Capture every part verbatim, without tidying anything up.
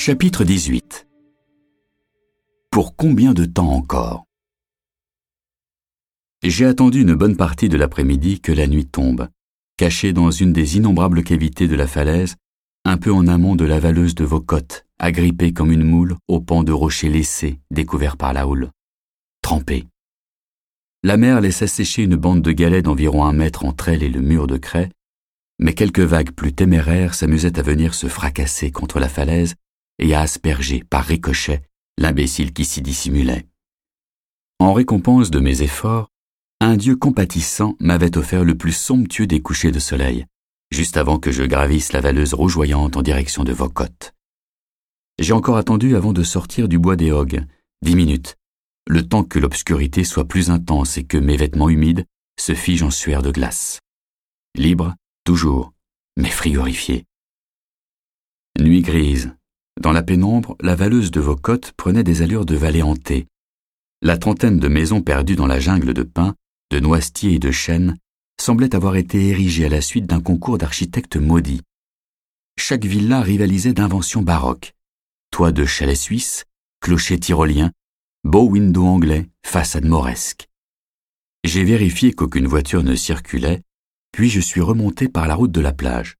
Chapitre dix-huit. Pour combien de temps encore? J'ai attendu une bonne partie de l'après-midi que la nuit tombe, caché dans une des innombrables cavités de la falaise, un peu en amont de la valeuse de Vocotte, agrippée comme une moule au pan de rochers laissés, découverts par la houle. Trempé. La mer laissait sécher une bande de galets d'environ un mètre entre elle et le mur de craie, mais quelques vagues plus téméraires s'amusaient à venir se fracasser contre la falaise et à asperger, par ricochet, l'imbécile qui s'y dissimulait. En récompense de mes efforts, un dieu compatissant m'avait offert le plus somptueux des couchers de soleil, juste avant que je gravisse la valeuse rougeoyante en direction de Vocotte. J'ai encore attendu avant de sortir du bois des Hogues, dix minutes, le temps que l'obscurité soit plus intense et que mes vêtements humides se figent en sueur de glace. Libre, toujours, mais frigorifié. Nuit grise. Dans la pénombre, la valeuse de Vocotte prenait des allures de vallée hantée. La trentaine de maisons perdues dans la jungle de pins, de noisetiers et de chênes semblait avoir été érigée à la suite d'un concours d'architectes maudits. Chaque villa rivalisait d'inventions baroques. Toits de chalets suisses, clochers tyroliens, beaux windows anglais, façades mauresques. J'ai vérifié qu'aucune voiture ne circulait, puis je suis remonté par la route de la plage.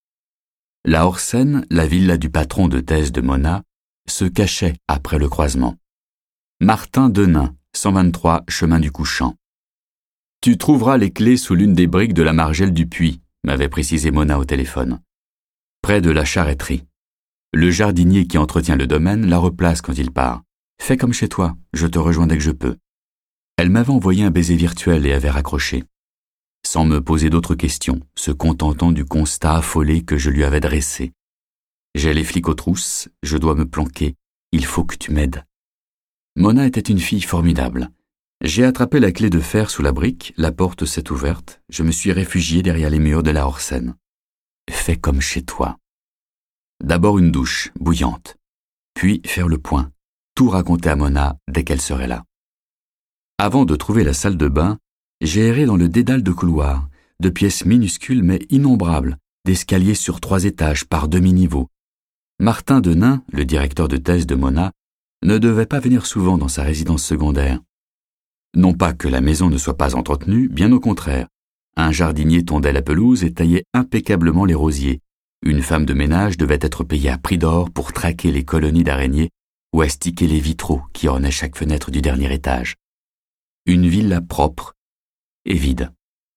La Horsenne, la villa du patron de thèse de Mona, se cachait après le croisement. Martin Denain, cent vingt-trois, chemin du Couchant. « Tu trouveras les clés sous l'une des briques de la margelle du puits », m'avait précisé Mona au téléphone. Près de la charretterie. Le jardinier qui entretient le domaine la replace quand il part. « Fais comme chez toi, je te rejoins dès que je peux. » Elle m'avait envoyé un baiser virtuel et avait raccroché. Sans me poser d'autres questions, se contentant du constat affolé que je lui avais dressé. J'ai les flics aux trousses, je dois me planquer, il faut que tu m'aides. Mona était une fille formidable. J'ai attrapé la clé de fer sous la brique, la porte s'est ouverte, je me suis réfugié derrière les murs de la Horsenne. Fais comme chez toi. D'abord une douche, bouillante, puis faire le point, tout raconter à Mona dès qu'elle serait là. Avant de trouver la salle de bain, j'ai erré dans le dédale de couloirs, de pièces minuscules mais innombrables, d'escaliers sur trois étages par demi-niveau. Martin Denain, le directeur de thèse de Mona, ne devait pas venir souvent dans sa résidence secondaire. Non pas que la maison ne soit pas entretenue, bien au contraire. Un jardinier tondait la pelouse et taillait impeccablement les rosiers. Une femme de ménage devait être payée à prix d'or pour traquer les colonies d'araignées ou astiquer les vitraux qui ornaient chaque fenêtre du dernier étage. Une villa propre et vide.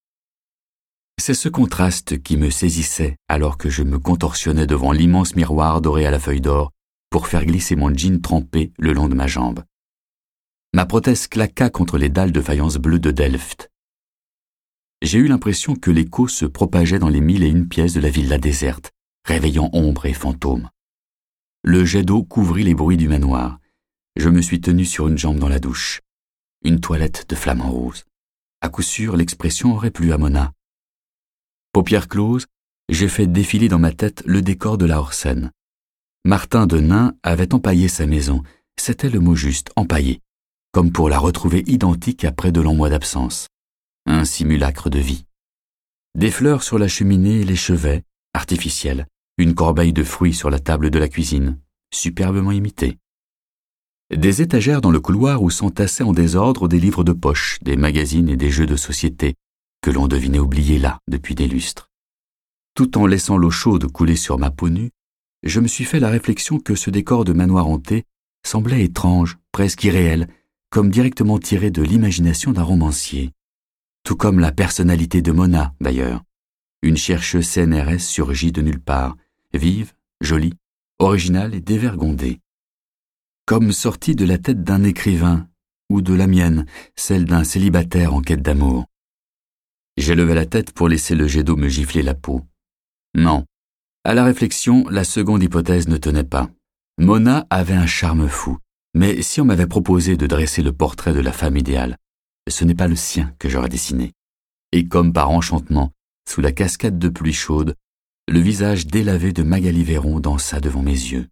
C'est ce contraste qui me saisissait alors que je me contorsionnais devant l'immense miroir doré à la feuille d'or pour faire glisser mon jean trempé le long de ma jambe. Ma prothèse claqua contre les dalles de faïence bleue de Delft. J'ai eu l'impression que l'écho se propageait dans les mille et une pièces de la villa déserte, réveillant ombre et fantômes. Le jet d'eau couvrit les bruits du manoir. Je me suis tenu sur une jambe dans la douche. Une toilette de flamant rose. À coup sûr, l'expression aurait plu à Mona. Paupières closes, j'ai fait défiler dans ma tête le décor de la Horsenne. Martin Denain avait empaillé sa maison, c'était le mot juste, empaillé, comme pour la retrouver identique après de longs mois d'absence. Un simulacre de vie. Des fleurs sur la cheminée et les chevets, artificielles, une corbeille de fruits sur la table de la cuisine, superbement imitée. Des étagères dans le couloir où s'entassaient en désordre des livres de poche, des magazines et des jeux de société, que l'on devinait oubliés là depuis des lustres. Tout en laissant l'eau chaude couler sur ma peau nue, je me suis fait la réflexion que ce décor de manoir hanté semblait étrange, presque irréel, comme directement tiré de l'imagination d'un romancier. Tout comme la personnalité de Mona, d'ailleurs. Une chercheuse C N R S surgit de nulle part, vive, jolie, originale et dévergondée. Comme sortie de la tête d'un écrivain, ou de la mienne, celle d'un célibataire en quête d'amour. J'ai levé la tête pour laisser le jet d'eau me gifler la peau. Non. À la réflexion, la seconde hypothèse ne tenait pas. Mona avait un charme fou, mais si on m'avait proposé de dresser le portrait de la femme idéale, ce n'est pas le sien que j'aurais dessiné. Et comme par enchantement, sous la cascade de pluie chaude, le visage délavé de Magali Véron dansa devant mes yeux.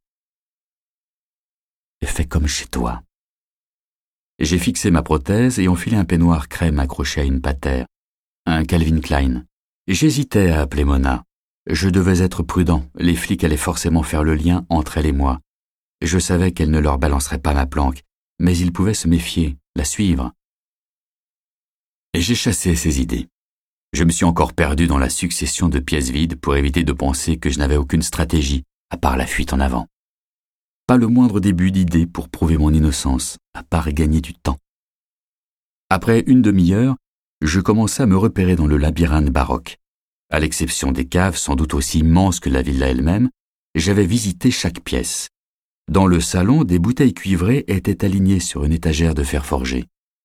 Fais comme chez toi. J'ai fixé ma prothèse et enfilé un peignoir crème accroché à une patère, un Calvin Klein. J'hésitais à appeler Mona. Je devais être prudent, les flics allaient forcément faire le lien entre elle et moi, Je savais qu'elle ne leur balancerait pas ma planque, mais ils pouvaient se méfier, la suivre. Et j'ai chassé ces idées. Je me suis encore perdu dans la succession de pièces vides pour éviter de penser que je n'avais aucune stratégie, à part la fuite en avant. Pas le moindre début d'idée pour prouver mon innocence, à part gagner du temps. Après une demi-heure, je commençais à me repérer dans le labyrinthe baroque. À l'exception des caves sans doute aussi immenses que la villa elle-même, j'avais visité chaque pièce. Dans le salon, des bouteilles cuivrées étaient alignées sur une étagère de fer forgé.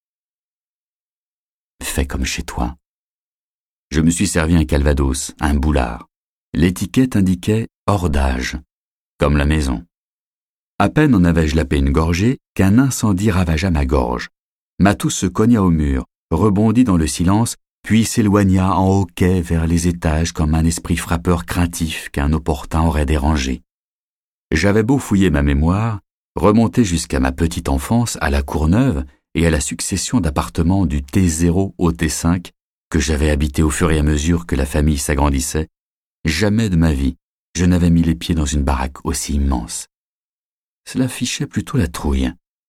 Fais comme chez toi. Je me suis servi un calvados, un boulard. L'étiquette indiquait « hors d'âge », comme la maison. À peine en avais-je lapé une gorgée qu'un incendie ravagea ma gorge. Matou se cogna au mur, rebondit dans le silence, puis s'éloigna en hoquet vers les étages comme un esprit frappeur craintif qu'un opportun aurait dérangé. J'avais beau fouiller ma mémoire, remonter jusqu'à ma petite enfance à la Courneuve et à la succession d'appartements du T zéro au T cinq que j'avais habité au fur et à mesure que la famille s'agrandissait, jamais de ma vie je n'avais mis les pieds dans une baraque aussi immense. Cela fichait plutôt la trouille.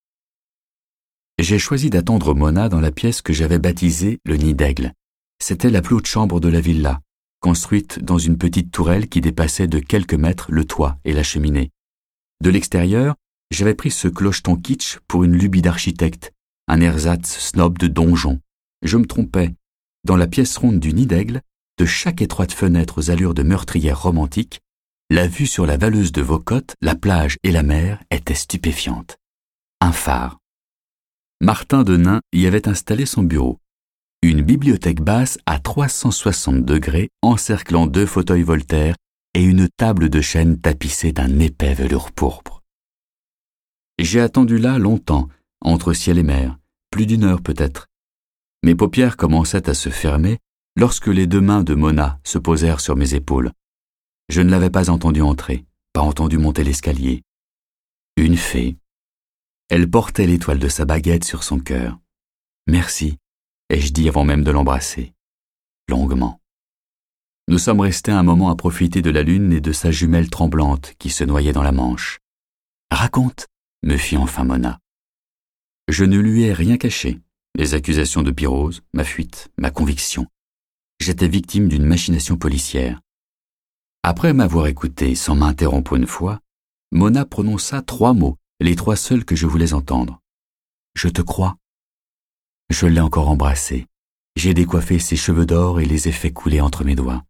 J'ai choisi d'attendre Mona dans la pièce que j'avais baptisée le Nid d'Aigle. C'était la plus haute chambre de la villa, construite dans une petite tourelle qui dépassait de quelques mètres le toit et la cheminée. De l'extérieur, j'avais pris ce clocheton kitsch pour une lubie d'architecte, un ersatz snob de donjon. Je me trompais. Dans la pièce ronde du Nid d'Aigle, de chaque étroite fenêtre aux allures de meurtrière romantique, la vue sur la Valeuse de Vocotte, la plage et la mer était stupéfiante. Un phare. Martin Denain y avait installé son bureau. Une bibliothèque basse à trois cent soixante degrés encerclant deux fauteuils Voltaire et une table de chêne tapissée d'un épais velours pourpre. J'ai attendu là longtemps, entre ciel et mer, plus d'une heure peut-être. Mes paupières commençaient à se fermer lorsque les deux mains de Mona se posèrent sur mes épaules. Je ne l'avais pas entendue entrer, pas entendu monter l'escalier. Une fée. Elle portait l'étoile de sa baguette sur son cœur. Merci, ai-je dit avant même de l'embrasser. Longuement. Nous sommes restés un moment à profiter de la lune et de sa jumelle tremblante qui se noyait dans la Manche. Raconte, me fit enfin Mona. Je ne lui ai rien caché. Les accusations de Pirose, ma fuite, ma conviction. J'étais victime d'une machination policière. Après m'avoir écouté sans m'interrompre une fois, Mona prononça trois mots, les trois seuls que je voulais entendre. Je te crois. Je l'ai encore embrassée. J'ai décoiffé ses cheveux d'or et les ai fait couler entre mes doigts.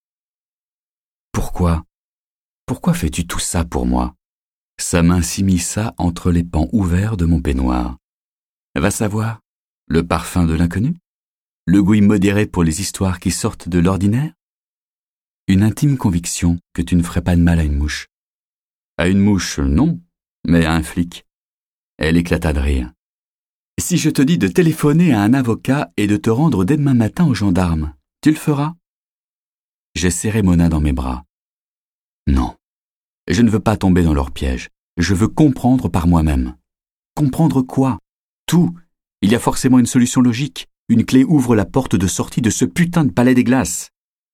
Pourquoi? Pourquoi fais-tu tout ça pour moi? Sa main s'immisça entre les pans ouverts de mon peignoir. Va savoir, le parfum de l'inconnu? Le goût immodéré pour les histoires qui sortent de l'ordinaire? Une intime conviction que tu ne ferais pas de mal à une mouche. À une mouche, non, mais à un flic. Elle éclata de rire. Si je te dis de téléphoner à un avocat et de te rendre dès demain matin aux gendarmes, tu le feras? J'ai serré Mona dans mes bras. Non, je ne veux pas tomber dans leur piège. Je veux comprendre par moi-même. Comprendre quoi? Tout. Il y a forcément une solution logique. Une clé ouvre la porte de sortie de ce putain de palais des glaces.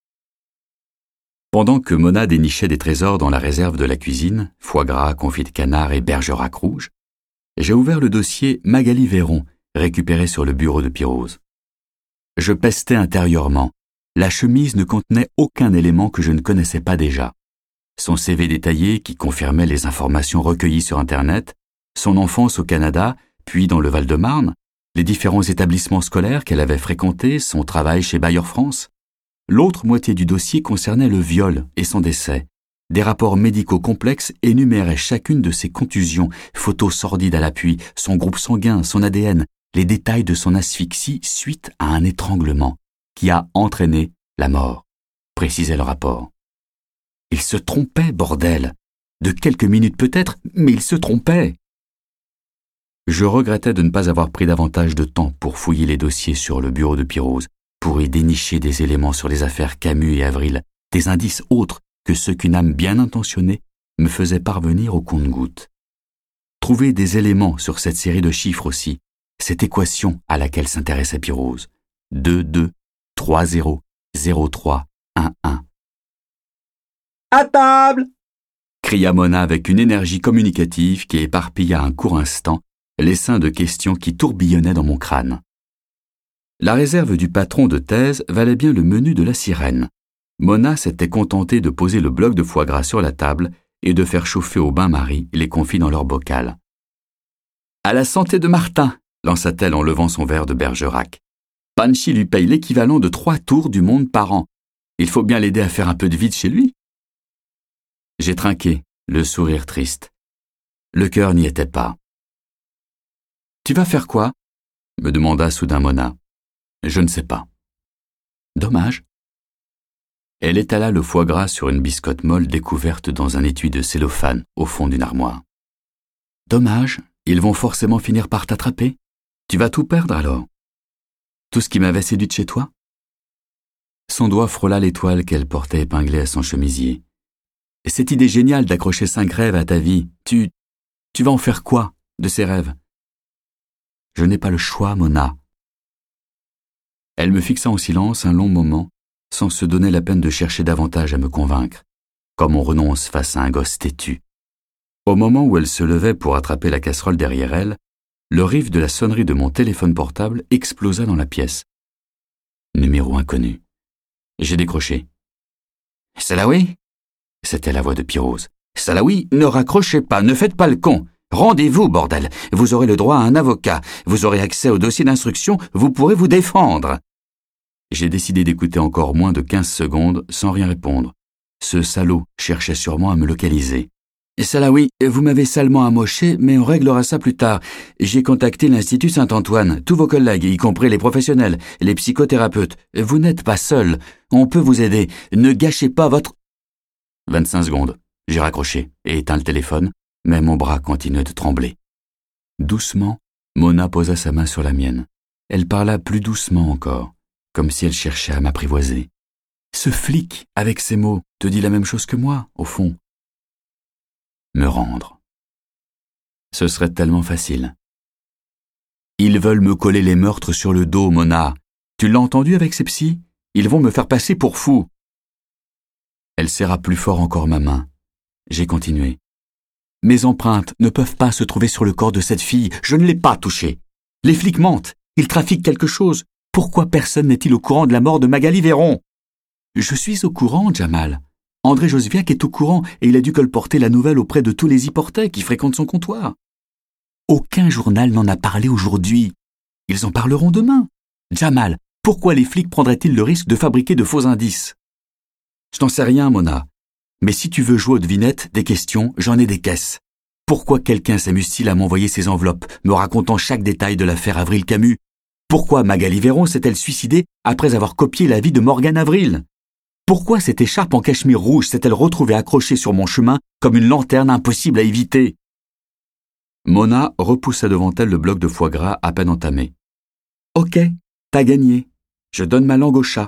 Pendant que Mona dénichait des trésors dans la réserve de la cuisine, foie gras, confit de canard et bergerac rouge, j'ai ouvert le dossier Magali Véron, récupéré sur le bureau de Pirose. Je pestais intérieurement. La chemise ne contenait aucun élément que je ne connaissais pas déjà. Son C V détaillé qui confirmait les informations recueillies sur Internet, son enfance au Canada, puis dans le Val-de-Marne, les différents établissements scolaires qu'elle avait fréquentés, son travail chez Bayer France. L'autre moitié du dossier concernait le viol et son décès. Des rapports médicaux complexes énuméraient chacune de ses contusions, photos sordides à l'appui, son groupe sanguin, son A D N, les détails de son asphyxie suite à un étranglement qui a entraîné la mort, précisait le rapport. Il se trompait, bordel. De quelques minutes peut-être, mais il se trompait. Je regrettais de ne pas avoir pris davantage de temps pour fouiller les dossiers sur le bureau de Pirose, pour y dénicher des éléments sur les affaires Camus et Avril, des indices autres que ceux qu'une âme bien intentionnée me faisait parvenir au compte-gouttes. Trouver des éléments sur cette série de chiffres aussi, cette équation à laquelle s'intéressait Pirose. deux deux trois zéro zéro trois un un. À table! cria Mona avec une énergie communicative qui éparpilla un court instant l'essaim de questions qui tourbillonnaient dans mon crâne. La réserve du patron de thèse valait bien le menu de la sirène. Mona s'était contentée de poser le bloc de foie gras sur la table et de faire chauffer au bain-marie les confits dans leur bocal. « À la santé de Martin !» lança-t-elle en levant son verre de Bergerac. « Panchi lui paye l'équivalent de trois tours du monde par an. Il faut bien l'aider à faire un peu de vide chez lui. » J'ai trinqué, le sourire triste. Le cœur n'y était pas. « Tu vas faire quoi ?» me demanda soudain Mona. « Je ne sais pas. » « Dommage. » Elle étala le foie gras sur une biscotte molle découverte dans un étui de cellophane au fond d'une armoire. « Dommage, ils vont forcément finir par t'attraper. Tu vas tout perdre alors. Tout ce qui m'avait séduite chez toi ?» Son doigt frôla l'étoile qu'elle portait épinglée à son chemisier. « Cette idée géniale d'accrocher cinq rêves à ta vie, tu... tu vas en faire quoi de ces rêves ?»« Je n'ai pas le choix, Mona. » Elle me fixa en silence un long moment, sans se donner la peine de chercher davantage à me convaincre, comme on renonce face à un gosse têtu. Au moment où elle se levait pour attraper la casserole derrière elle, le riff de la sonnerie de mon téléphone portable explosa dans la pièce. Numéro inconnu. J'ai décroché. « Salaoui ?» C'était la voix de Pirose. « Salaoui, ne raccrochez pas, ne faites pas le con. Rendez-vous, bordel. Vous aurez le droit à un avocat. Vous aurez accès au dossier d'instruction. Vous pourrez vous défendre. » J'ai décidé d'écouter encore moins de quinze secondes sans rien répondre. Ce salaud cherchait sûrement à me localiser. « Salaoui, vous m'avez salement amoché, mais on réglera ça plus tard. J'ai contacté l'Institut Saint-Antoine, tous vos collègues, y compris les professionnels, les psychothérapeutes. Vous n'êtes pas seul. On peut vous aider. Ne gâchez pas votre... » vingt-cinq secondes. J'ai raccroché et éteint le téléphone, mais mon bras continuait de trembler. Doucement, Mona posa sa main sur la mienne. Elle parla plus doucement encore, comme si elle cherchait à m'apprivoiser. « Ce flic, avec ses mots, te dit la même chose que moi, au fond. » Me rendre. Ce serait tellement facile. Ils veulent me coller les meurtres sur le dos, Mona. Tu l'as entendu avec ces psys? Ils vont me faire passer pour fou. Elle serra plus fort encore ma main. J'ai continué. Mes empreintes ne peuvent pas se trouver sur le corps de cette fille. Je ne l'ai pas touchée. Les flics mentent. Ils trafiquent quelque chose. Pourquoi personne n'est-il au courant de la mort de Magali Véron? Je suis au courant, Jamal. André Josviac est au courant et il a dû colporter la nouvelle auprès de tous les hyportais qui fréquentent son comptoir. Aucun journal n'en a parlé aujourd'hui. Ils en parleront demain. Jamal, pourquoi les flics prendraient-ils le risque de fabriquer de faux indices? Je n'en sais rien, Mona. Mais si tu veux jouer aux devinettes, des questions, j'en ai des caisses. Pourquoi quelqu'un s'amuse-t-il à m'envoyer ces enveloppes, me racontant chaque détail de l'affaire Avril Camus? Pourquoi Magali Véron s'est-elle suicidée après avoir copié la vie de Morgane Avril? Pourquoi cette écharpe en cachemire rouge s'est-elle retrouvée accrochée sur mon chemin comme une lanterne impossible à éviter? Mona repoussa devant elle le bloc de foie gras à peine entamé. « Ok, t'as gagné. Je donne ma langue au chat. »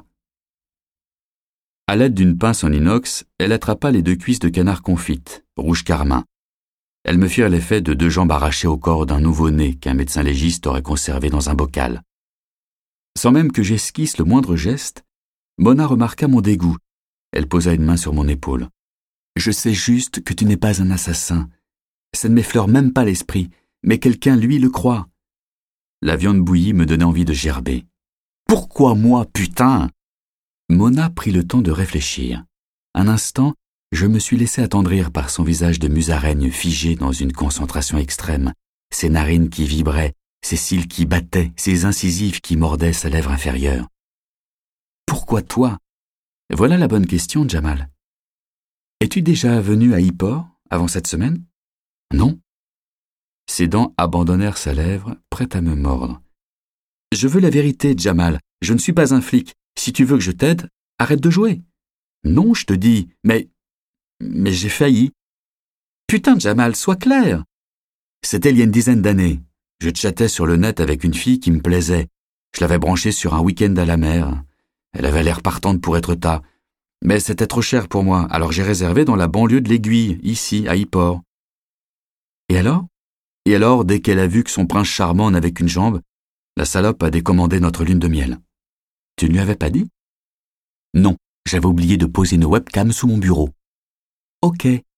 À l'aide d'une pince en inox, elle attrapa les deux cuisses de canard confites, rouge carmin. Elles me firent l'effet de deux jambes arrachées au corps d'un nouveau-né qu'un médecin légiste aurait conservé dans un bocal. Sans même que j'esquisse le moindre geste, Mona remarqua mon dégoût. Elle posa une main sur mon épaule. « Je sais juste que tu n'es pas un assassin. Ça ne m'effleure même pas l'esprit, mais quelqu'un, lui, le croit. » La viande bouillie me donnait envie de gerber. « Pourquoi moi, putain ?» Mona prit le temps de réfléchir. Un instant, je me suis laissé attendrir par son visage de musaraigne figé dans une concentration extrême, ses narines qui vibraient, ses cils qui battaient, ses incisives qui mordaient sa lèvre inférieure. « Pourquoi toi ?» Voilà la bonne question, Jamal. « Es-tu déjà venu à Yport avant cette semaine ?»« Non. » Ses dents abandonnèrent sa lèvre, prête à me mordre. « Je veux la vérité, Jamal. Je ne suis pas un flic. Si tu veux que je t'aide, arrête de jouer. »« Non, je te dis, mais... mais j'ai failli. »« Putain, Jamal, sois clair. » C'était il y a une dizaine d'années. Je chattais sur le net avec une fille qui me plaisait. Je l'avais branchée sur un week-end à la mer. Elle avait l'air partante pour être ta. Mais c'était trop cher pour moi, alors j'ai réservé dans la banlieue de l'Aiguille, ici, à Yport. Et alors Et alors, dès qu'elle a vu que son prince charmant n'avait qu'une jambe, la salope a décommandé notre lune de miel. Tu ne lui avais pas dit? Non, j'avais oublié de poser une webcam sous mon bureau. Ok,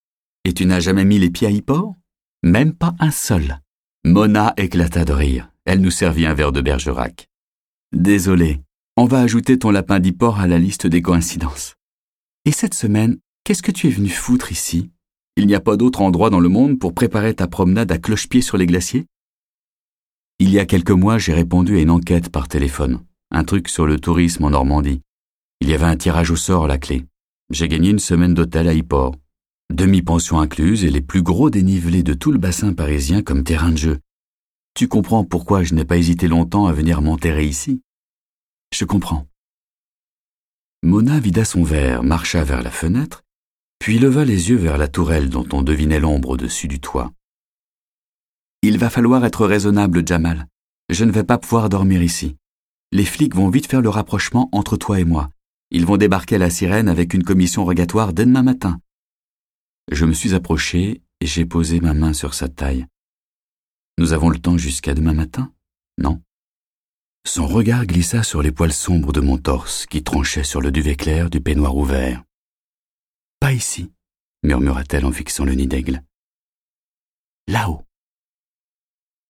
Et tu n'as jamais mis les pieds à Yport ? Même pas un seul. Mona éclata de rire. Elle nous servit un verre de Bergerac. Désolé, on va ajouter ton lapin d'Yport à la liste des coïncidences. Et cette semaine, qu'est-ce que tu es venu foutre ici ? Il n'y a pas d'autre endroit dans le monde pour préparer ta promenade à cloche-pied sur les glaciers ? Il y a quelques mois, j'ai répondu à une enquête par téléphone. Un truc sur le tourisme en Normandie. Il y avait un tirage au sort à la clé. J'ai gagné une semaine d'hôtel à Yport. Demi-pension incluse et les plus gros dénivelés de tout le bassin parisien comme terrain de jeu. Tu comprends pourquoi je n'ai pas hésité longtemps à venir m'enterrer ici ? Je comprends. Mona vida son verre, marcha vers la fenêtre, puis leva les yeux vers la tourelle dont on devinait l'ombre au-dessus du toit. Il va falloir être raisonnable, Jamal. Je ne vais pas pouvoir dormir ici. Les flics vont vite faire le rapprochement entre toi et moi. Ils vont débarquer à la Sirène avec une commission rogatoire dès demain matin. Je me suis approché et j'ai posé ma main sur sa taille. Nous avons le temps jusqu'à demain matin, non ? Son regard glissa sur les poils sombres de mon torse qui tranchaient sur le duvet clair du peignoir ouvert. « Pas ici », murmura-t-elle en fixant le nid d'aigle. « Là-haut. »